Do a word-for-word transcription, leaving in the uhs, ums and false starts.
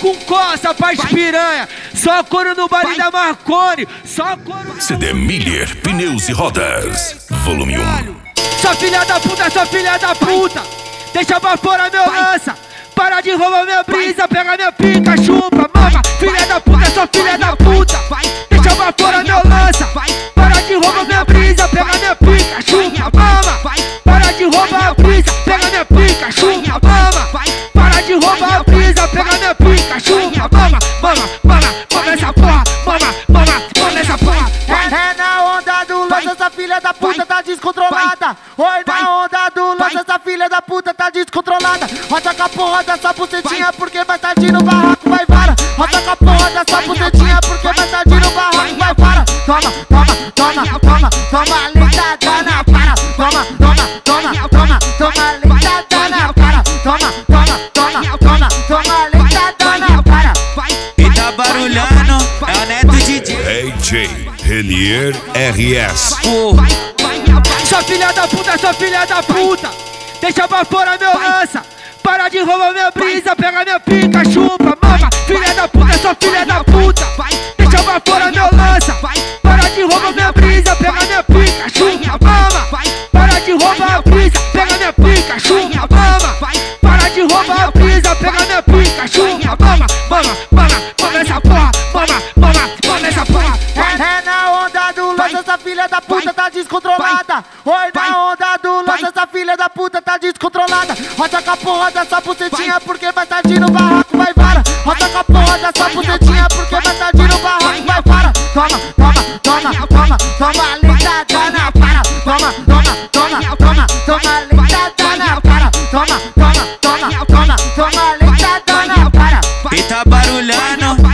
com coça faz piranha. Só couro no baile da Marconi. Só couro. C D Miller Pneus e Rodas, volume um. Sua filha da puta, sua filha da puta, deixa pra fora meu lança. Para de roubar minha brisa, pega minha pica, chupa, mama. Filha da puta, sua filha da puta, deixa pra fora meu lança. Para de roubar minha brisa, pega minha pica, chupa, mama. Para de roubar a brisa, pega minha pica, chupa, mama. Para de roubar a brisa, pega minha pica, chupa, mama. Mama, mama, mama essa porra, mama, mama, mama essa porra. É na onda do lança, essa filha da puta tá descontrolada. Oi, na onda do lança, essa filha da puta tá descontrolada. Roda com a porra dessa bucetinha, porque mais tarde no barraco vai vara. Roda com a porra dessa bucetinha, porque mais tarde no barraco vai vara. Toma, toma, toma, toma, toma, leitada na cara. Toma, toma, toma, toma, toma, leitada na cara. Toma, toma, toma, toma, toma, leitada na cara. E tá barulhando, é o Neto D J. D J Relier R S. Sua filha da puta, sua filha da puta, deixa pra fora meu lança. Para de roubar minha brisa, pega minha pica, chupa, mama. Filha da puta, sua filha da puta, deixa pra fora meu lança. Para de roubar minha brisa, pega minha pica, chupa, mama. Para de roubar a brisa, pega minha pica, chupa, mama. Para de roubar a brisa, pega minha pica, chupa, mama. Mama, mama, mama essa porra, mama, mama, mama essa porra. É na onda do lança, essa filha da puta tá descontrolada. Oi, na onda do lança, essa filha da puta tá descontrolada. Roda com a porra dessa bucetinha, porque mais tarde no barraco vai vara. Roda com a porra dessa bucetinha, porque mais tarde no barraco vai vara. Toma, toma, toma, toma, toma, leitada na cara. Toma, toma, toma, toma, toma, leitada na cara. Toma, toma, toma, toma, toma, leitada na cara. E tá barulhando,